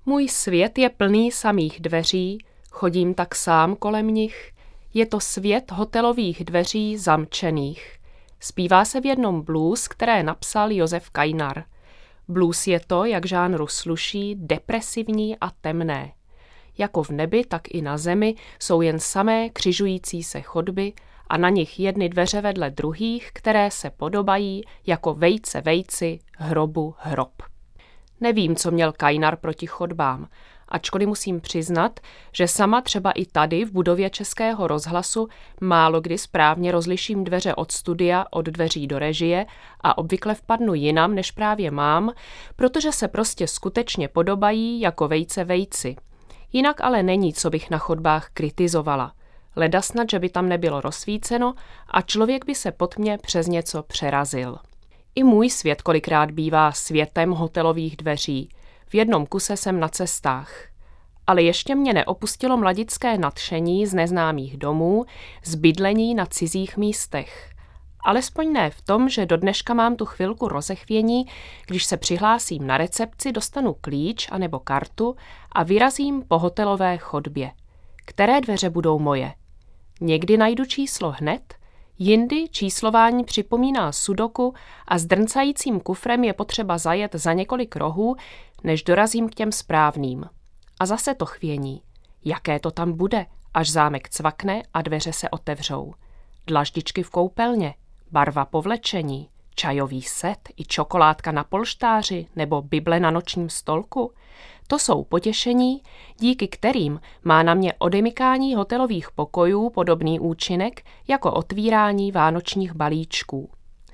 Můj svět je plný samých dveří, chodím tak sám kolem nich. Je to svět hotelových dveří zamčených. Zpívá se v jednom blues, které napsal Josef Kajnar. Blues je to, jak žánru sluší, depresivní a temné. Jako v nebi, tak i na zemi jsou jen samé křižující se chodby a na nich jedny dveře vedle druhých, které se podobají jako vejce vejci, hrobu hrob. Nevím, co měl Kajnar proti chodbám, ačkoliv musím přiznat, že sama třeba i tady v budově Českého rozhlasu málo kdy správně rozliším dveře od studia od dveří do režie a obvykle vpadnu jinam, než právě mám, protože se prostě skutečně podobají jako vejce vejci. Jinak ale není, co bych na chodbách kritizovala. Leda snad, že by tam nebylo rozsvíceno a člověk by se pod mě přes něco přerazil. I můj svět kolikrát bývá světem hotelových dveří. V jednom kuse jsem na cestách. Ale ještě mě neopustilo mladické nadšení z neznámých domů, z bydlení na cizích místech. Alespoň ne v tom, že do dneška mám tu chvilku rozechvění, když se přihlásím na recepci, dostanu klíč anebo kartu a vyrazím po hotelové chodbě. Které dveře budou moje? Někdy najdu číslo hned, jindy číslování připomíná sudoku a s drncajícím kufrem je potřeba zajet za několik rohů, než dorazím k těm správným. A zase to chvění. Jaké to tam bude, až zámek cvakne a dveře se otevřou? Dlaždičky v koupelně, barva povlečení, čajový set i čokoládka na polštáři nebo bible na nočním stolku? To jsou potěšení, díky kterým má na mě odemykání hotelových pokojů podobný účinek jako otvírání vánočních balíčků.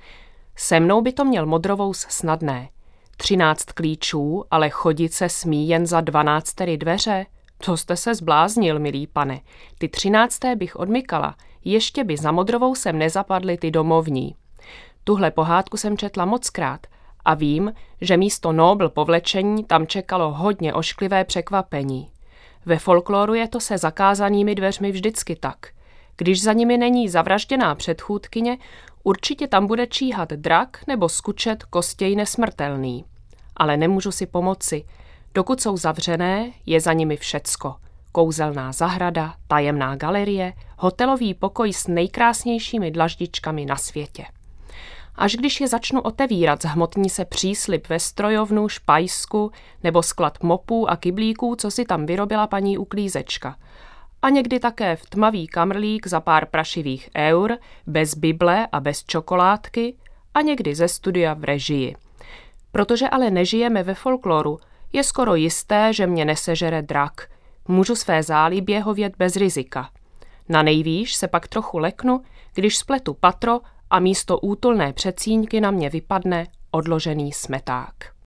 Se mnou by to měl modrovous snadné. 13 klíčů, ale chodit se smí jen za 12 dveře? To jste se zbláznil, milý pane. Ty 13. bych odmykala, ještě by za modrovousem nezapadly ty domovní. Tuhle pohádku jsem četla mockrát a vím, že místo nobl povlečení tam čekalo hodně ošklivé překvapení. Ve folkloru je to se zakázanými dveřmi vždycky tak. Když za nimi není zavražděná předchůdkyně, určitě tam bude číhat drak nebo skučet Kostěj nesmrtelný. Ale nemůžu si pomoci. Dokud jsou zavřené, je za nimi všecko. Kouzelná zahrada, tajemná galerie, hotelový pokoj s nejkrásnějšími dlaždičkami na světě. Až když je začnu otevírat, zhmotní se příslib ve strojovnu, špajsku nebo sklad mopů a kyblíků, co si tam vyrobila paní uklízečka. A někdy také v tmavý kamrlík za pár prašivých eur, bez bible a bez čokoládky a někdy ze studia v režii. Protože ale nežijeme ve folkloru, je skoro jisté, že mě nesežere drak. Můžu své zálibě hovět bez rizika. Na nejvýš se pak trochu leknu, když spletu patro a místo útulné předsíňky na mě vypadne odložený smeták.